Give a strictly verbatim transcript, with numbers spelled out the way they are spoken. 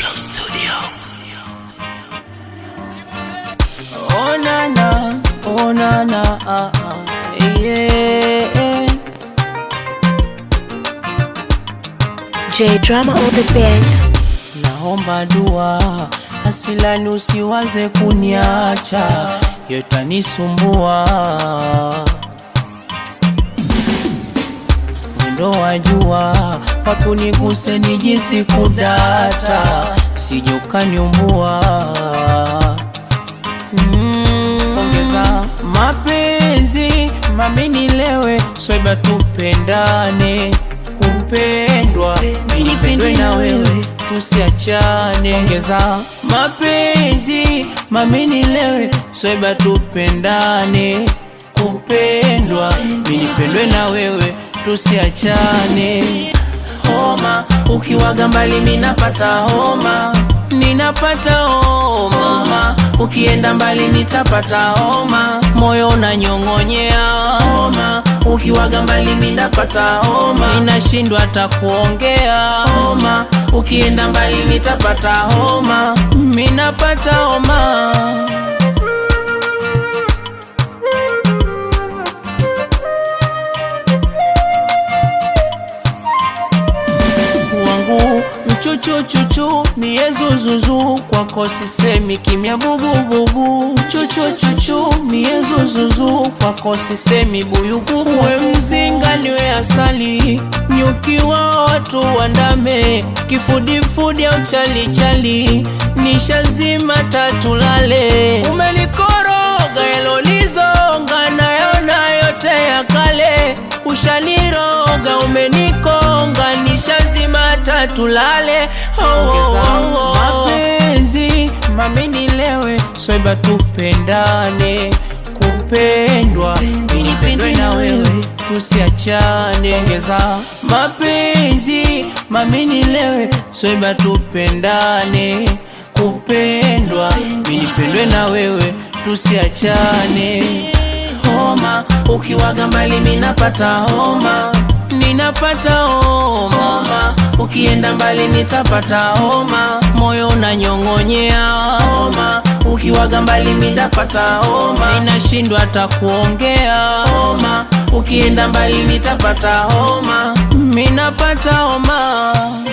Studio, studio. Oh na na, oh na na, ah ah, yeah. J Drama on the beat. Naomba dua, hasilani usiwaze kuniacha, yotanisumbua. Mwendo wajua, wapu niguse nijisi kudata, sije ukaniumbua. Mm, ongeza mapenzi, mami nilewe, swaiba tupendane. Kupendwa, nipendwe na wewe, tusiachane. Ongeza mapenzi, mami nilewe, swaiba tupendane. Kupendwa, nipendwe na wewe, tusiachane. Homa, ukiwaga mbali minapata homa, ninapata homa. Ukienda mbali nitapata homa, moyo unanyong'onyea homa. Ukiwaga mbali minapata homa, ninashindwa hata kuongea homa. Ukienda mbali nitapata homa, minapata homa. Wangu mchuchu chuchu miezuzuzu, kwako sisemi kimya bubu bubu. Chuchu chuchu miezuzuzu, kwako sisemi buyubu. We mzinga niwe asali, nyuki wa watu wandame. Kifudifudi au chali chali, nishazima tatulale. Umelikoroga elolizonga, nayona yote ya kale. Ushaniroga umenikonga, nishazima tatulale. Ongeza mapenzi, mami nilewe, swaiba tupendane. Kupendwa, nipendwe na wewe, tusiachane. Ongeza mapenzi, mami nilewe, swaiba tupendane. Kupendwa, nipendwe na wewe, tusiachane. Homa, ukiwaga mbali minapata homa, ninapata homa. Ukienda mbali nitapata homa, moyo unanyong'onyea homa. Ukiwaga mbali minapata homa, ninashindwa hata kuongea homa. Ukienda mbali nitapata homa, minapata homa.